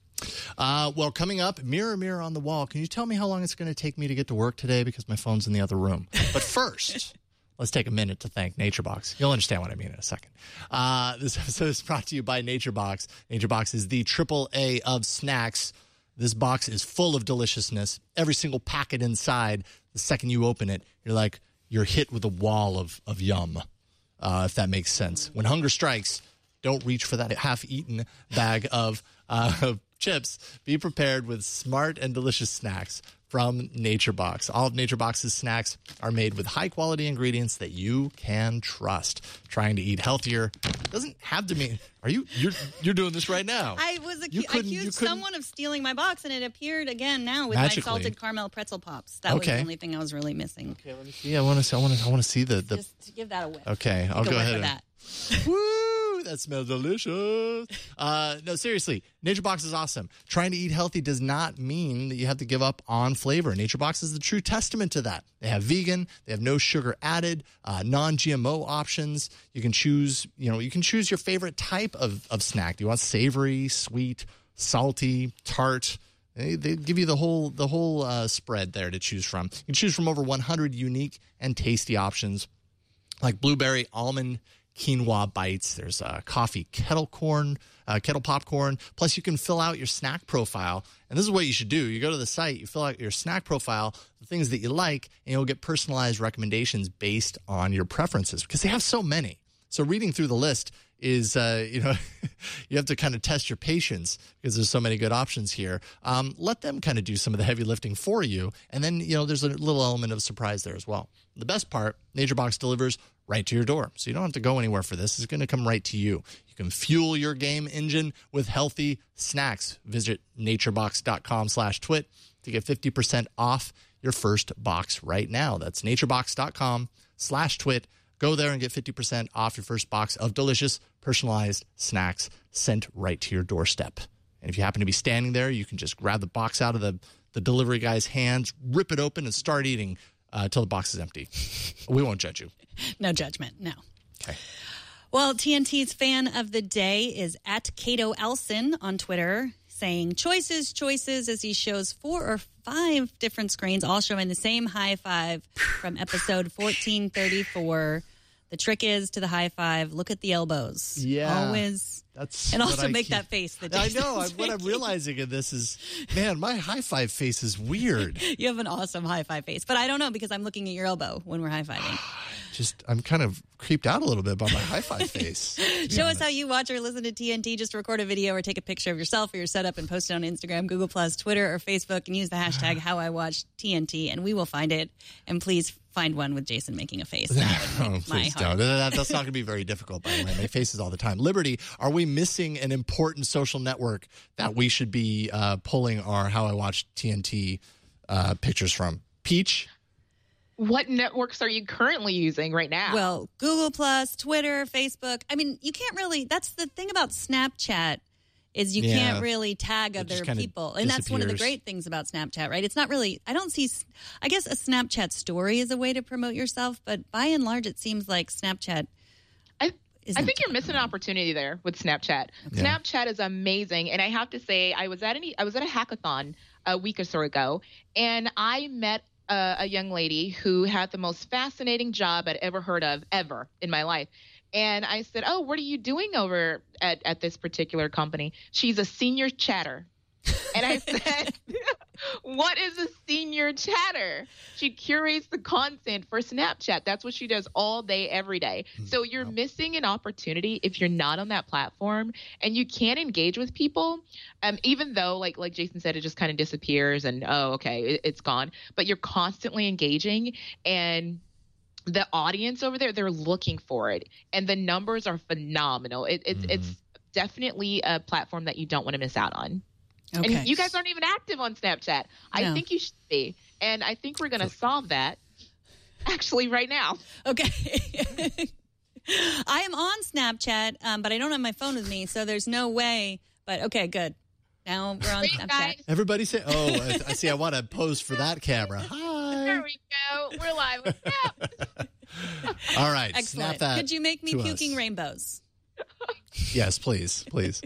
Uh, well, coming up, mirror, mirror on the wall. Can you tell me how long it's going to take me to get to work today? Because my phone's in the other room. But first, let's take a minute to thank NatureBox. You'll understand what I mean in a second. Uh, this episode is brought to you by NatureBox. NatureBox is the triple A of snacks. This box is full of deliciousness. Every single packet inside, the second you open it, you're like, you're hit with a wall of, of yum, uh, if that makes sense. When hunger strikes, don't reach for that half-eaten bag of uh, chips. Be prepared with smart and delicious snacks from NatureBox. All of NatureBox's snacks are made with high-quality ingredients that you can trust. Trying to eat healthier doesn't have to mean... Are you... You're, you're doing this right now. I was acu- accused someone of stealing my box, and it appeared again now with magically. my salted caramel pretzel pops. That okay. was the only thing I was really missing. Okay, let me see. I want to see, I want to, I want to see the... the... Just to give that a whiff. Okay, I'll go ahead. For that. Woo! That smells delicious. Uh, no, seriously, NatureBox is awesome. Trying to eat healthy does not mean that you have to give up on flavor. NatureBox is the true testament to that. They have vegan, they have no sugar added, uh, non-G M O options. You can choose, you know, you can choose your favorite type of, of snack. Do you want savory, sweet, salty, tart? They, they give you the whole the whole uh, spread there to choose from. You can choose from over one hundred unique and tasty options like blueberry, almond, quinoa bites. There's uh, coffee kettle corn, uh, kettle popcorn. Plus, you can fill out your snack profile. And this is what you should do. You go to the site, you fill out your snack profile, the things that you like, and you'll get personalized recommendations based on your preferences because they have so many. So reading through the list is, uh, you know, you have to kind of test your patience because there's so many good options here. Um, let them kind of do some of the heavy lifting for you. And then, you know, there's a little element of surprise there as well. The best part, NatureBox delivers right to your door. So you don't have to go anywhere for this. It's going to come right to you. You can fuel your game engine with healthy snacks. Visit naturebox.com slash twit to get fifty percent off your first box right now. That's naturebox.com slash twit. Go there and get fifty percent off your first box of delicious, personalized snacks sent right to your doorstep. And if you happen to be standing there, you can just grab the box out of the, the delivery guy's hands, rip it open, and start eating uh, until the box is empty. We won't judge you. No judgment, no. Okay. Well, T N T's fan of the day is at Cato Elson on Twitter, saying choices, choices, as he shows four or five different screens, all showing the same high five from episode fourteen thirty-four. The trick is to the high five, look at the elbows. Yeah. Always. That's and also I make keep, that face. That I know. I, what I'm realizing in this is, man, my high five face is weird. You have an awesome high five face. But I don't know because I'm looking at your elbow when we're high fiving. Just, I'm kind of creeped out a little bit by my high five face. Show us how you watch or listen to T N T. Just record a video or take a picture of yourself or your setup and post it on Instagram, Google Plus, Twitter, or Facebook, and use the hashtag How I Watch T N T, and we will find it. And please find one with Jason making a face. Oh, please don't. That, that's not going to be very difficult, by the way. I make faces all the time. Liberty, are we missing an important social network that we should be uh, pulling our How I Watch T N T uh, pictures from? Peach? What networks are you currently using right now? Well, Google Plus, Twitter, Facebook. I mean, you can't really, that's the thing about Snapchat is you yeah, can't really tag other people. And that's one of the great things about Snapchat, right? It's not really, I don't see, I guess a Snapchat story is a way to promote yourself, but by and large, it seems like Snapchat I, I think you're missing an opportunity there with Snapchat. Yeah. Snapchat is amazing. And I have to say, I was at any, I was at a hackathon a week or so ago, and I met a, a young lady who had the most fascinating job I'd ever heard of, ever in my life. And I said, oh, what are you doing over at, at this particular company? She's a senior chatter. And I said, What is a senior chatter? She curates the content for Snapchat. That's what she does all day, every day. So you're missing an opportunity if you're not on that platform and you can't engage with people. Um, even though, like like Jason said, it just kind of disappears and, oh, okay, it, it's gone. But you're constantly engaging, and the audience over there, they're looking for it. And the numbers are phenomenal. It, it, mm-hmm. It's definitely a platform that you don't want to miss out on. Okay. And you guys aren't even active on Snapchat. I no. think you should be. And I think we're going to solve that actually right now. Okay. I am on Snapchat, um, but I don't have my phone with me, so there's no way. But okay, good. Now we're on Wait, Snapchat. Guys. Everybody say, oh, I, I see. I want to pose for that camera. Hi. There we go. We're live with Snap. All right. Excellent. Snap that. Could you make me puking us. rainbows? Yes, please, please.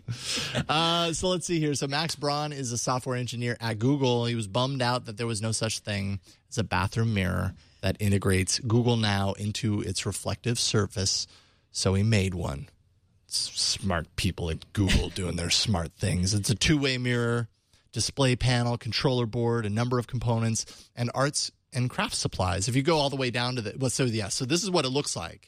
Uh, so let's see here. So Max Braun is a software engineer at Google. He was bummed out that there was no such thing as a bathroom mirror that integrates Google Now into its reflective surface. So he made one. It's smart people at Google doing their smart things. It's a two-way mirror, display panel, controller board, a number of components, and arts and craft supplies. If you go all the way down to the well, so yeah, so this is what it looks like,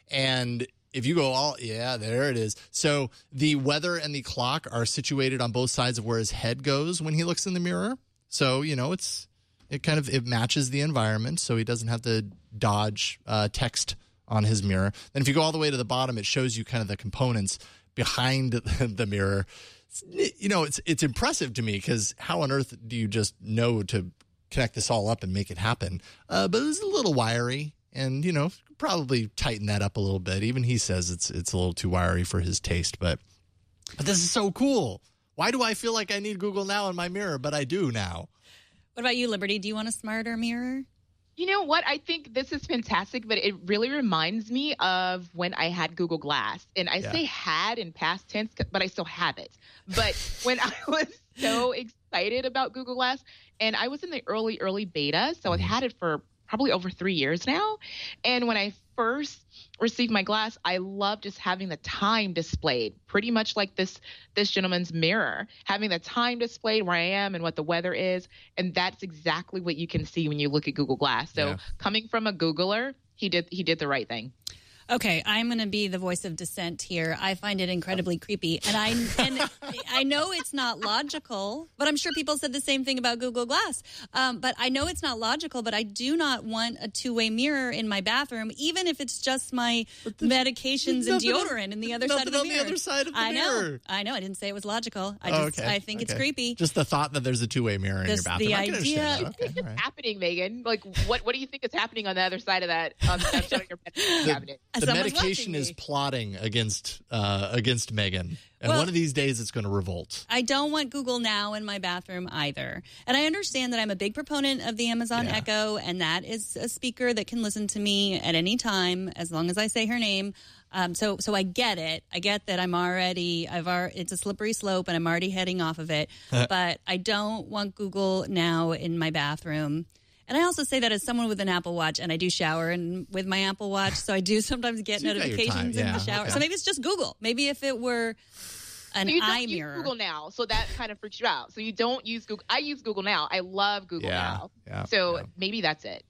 and if you go all, yeah, there it is. So the weather and the clock are situated on both sides of where his head goes when he looks in the mirror. So, you know, it's, it kind of, it matches the environment. So he doesn't have to dodge uh, text on his mirror. Then if you go all the way to the bottom, it shows you kind of the components behind the mirror. You know, it's, it's impressive to me because how on earth do you just know to connect this all up and make it happen? Uh, but it's a little wiry. And, you know, probably tighten that up a little bit. Even he says it's it's a little too wiry for his taste. But but this is so cool. Why do I feel like I need Google Now in my mirror? But I do now. What about you, Liberty? Do you want a smarter mirror? You know what? I think this is fantastic, but it really reminds me of when I had Google Glass. And I yeah. say had in past tense, but I still have it. But when I was so excited about Google Glass, and I was in the early, early beta, so I've had it for probably over three years now. And when I first received my glass, I loved just having the time displayed, pretty much like this this gentleman's mirror, having the time displayed where I am and what the weather is. And that's exactly what you can see when you look at Google Glass. So yeah. coming from a Googler, he did he did the right thing. Okay, I'm going to be the voice of dissent here. I find it incredibly creepy, and I and I know it's not logical, but I'm sure people said the same thing about Google Glass. Um, but I know it's not logical, but I do not want a two-way mirror in my bathroom, even if it's just my medications and deodorant in the other side of the on mirror. the other side of the I know, mirror. I know. I didn't say it was logical. I oh, just okay. I think okay. it's creepy. Just the thought that there's a two-way mirror this, in your bathroom. The I can idea. understand that. What do you think okay, is right. happening, Megan? Like, what what do you think is happening on the other side of that? On the other side of your cabinet? The, the medication is plotting against uh, against Megan. And well, one of these days it's going to revolt. I don't want Google Now in my bathroom either. And I understand that I'm a big proponent of the Amazon yeah. Echo, and that is a speaker that can listen to me at any time as long as I say her name. Um, so so I get it. I get that I'm already, I've already, it's a slippery slope and I'm already heading off of it. But I don't want Google Now in my bathroom. And I also say that as someone with an Apple Watch, and I do shower and with my Apple Watch, so I do sometimes get so notifications yeah, in the shower. okay. So maybe it's just Google. Maybe if it were an so you don't eye use mirror. Google Now, so that kind of freaks you out. So you don't use Google. I use Google Now. I love Google yeah, Now. Yeah, so yeah. maybe that's it.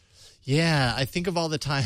Yeah, I think of all the time.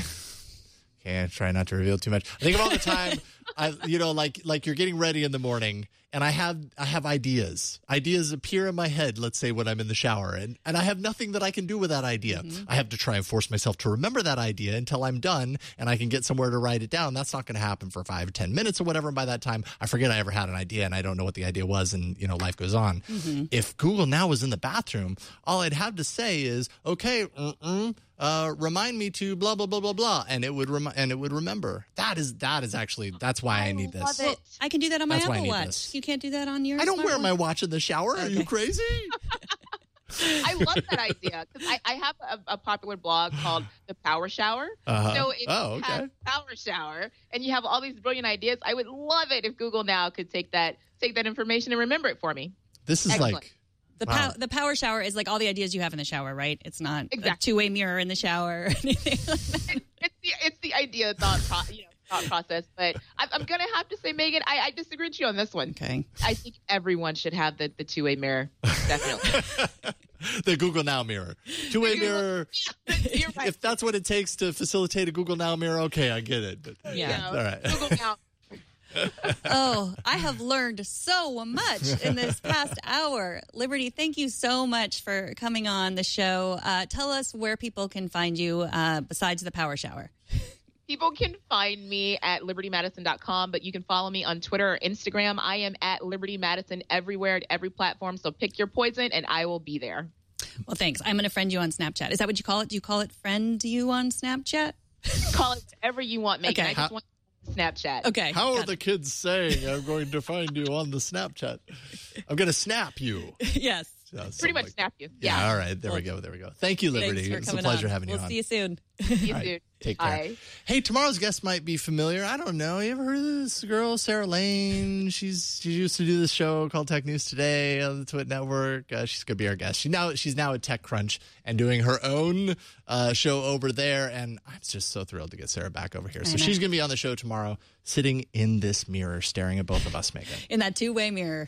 Okay, I try not to reveal too much. I think of all the time, I you know, like like you're getting ready in the morning, and I have I have ideas. Ideas appear in my head. Let's say when I'm in the shower, and and I have nothing that I can do with that idea. Mm-hmm. I have to try and force myself to remember that idea until I'm done, and I can get somewhere to write it down. That's not going to happen for five or ten minutes or whatever. And by that time, I forget I ever had an idea, and I don't know what the idea was, and you know, life goes on. Mm-hmm. If Google Now was in the bathroom, all I'd have to say is, okay. Mm-mm, Uh, remind me to blah blah blah blah blah, and it would rem- and it would remember. That is that is actually that's why I, I need this. Well, I can do that on my that's Apple Watch. This. You can't do that on your. I don't wear watch? my watch in the shower. Okay. Are you crazy? I love that idea because I, I have a, a popular blog called The Power Shower. Uh-huh. So if oh, you okay. have Power Shower and you have all these brilliant ideas, I would love it if Google Now could take that take that information and remember it for me. This is Excellent. like. The, wow. pow- the power shower is like all the ideas you have in the shower, right? It's not exactly. a two-way mirror in the shower or anything like that. It's the it's the idea thought pro- you know thought process. But I'm, I'm going to have to say, Megan, I, I disagree with you on this one. Okay. I think everyone should have the, the two-way mirror, definitely. The Google Now mirror. Two-way mirror. You're right. If that's what it takes to facilitate a Google Now mirror, okay, I get it. But, Yeah. all right. Google Now. Oh, I have learned so much in this past hour. Liberty, thank you so much for coming on the show. Uh, tell us where people can find you uh, besides the Power Shower. People can find me at liberty madison dot com, but you can follow me on Twitter or Instagram. I am at Liberty Madison everywhere at every platform. So pick your poison and I will be there. Well, thanks. I'm going to friend you on Snapchat. Is that what you call it? Do you call it friend you on Snapchat? Call it whatever you want, Megan. Okay. I just want Snapchat. Okay. How are got the it. kids saying I'm going to find you on the Snapchat? I'm going to snap you. Yes. Yeah, Pretty something much like- snap you. Yeah, Yeah. all right. There we go. There we go. Thank you, Liberty. Thanks for It's a coming pleasure on. having you we'll on. see you soon. You All do. right, take care. Bye. Hey, tomorrow's guest might be familiar. I don't know. You ever heard of this girl, Sarah Lane? She's she used to do this show called Tech News Today on the Twit Network. Uh, she's gonna be our guest. She now she's now at TechCrunch and doing her own uh, show over there. And I'm just so thrilled to get Sarah back over here. So know. she's gonna be on the show tomorrow, sitting in this mirror, staring at both of us, Megan. In that two-way mirror.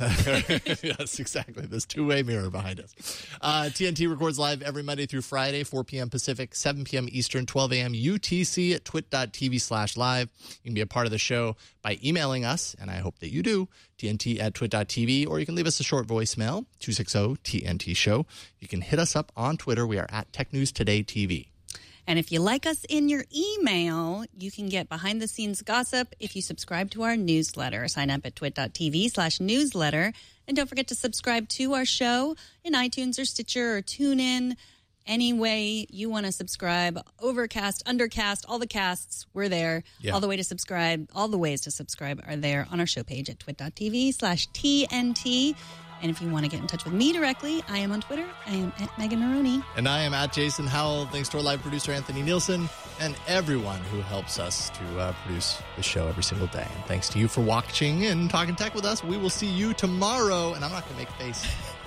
Yes, exactly. This two-way mirror behind us. Uh, T N T records live every Monday through Friday, four p.m. Pacific, seven p.m. Eastern, twelve a.m. U T C at twit.tv slash live. You can be a part of the show by emailing us, and I hope that you do, T N T at twit.tv, or you can leave us a short voicemail, two six zero T N T show. You can hit us up on Twitter. We are at Tech News Today T V. And if you like us in your email, you can get behind-the-scenes gossip if you subscribe to our newsletter. Sign up at twit.tv slash newsletter. And don't forget to subscribe to our show in iTunes or Stitcher or TuneIn. Any way you want to subscribe, Overcast, Undercast, all the casts, we're there. Yeah. All the way to subscribe, all the ways to subscribe are there on our show page at twit.tv slash TNT. And if you want to get in touch with me directly, I am on Twitter. I am at Megan Maroney. And I am at Jason Howell. Thanks to our live producer, Anthony Nielsen, and everyone who helps us to uh, produce the show every single day. And thanks to you for watching and talking tech with us. We will see you tomorrow. And I'm not going to make a face.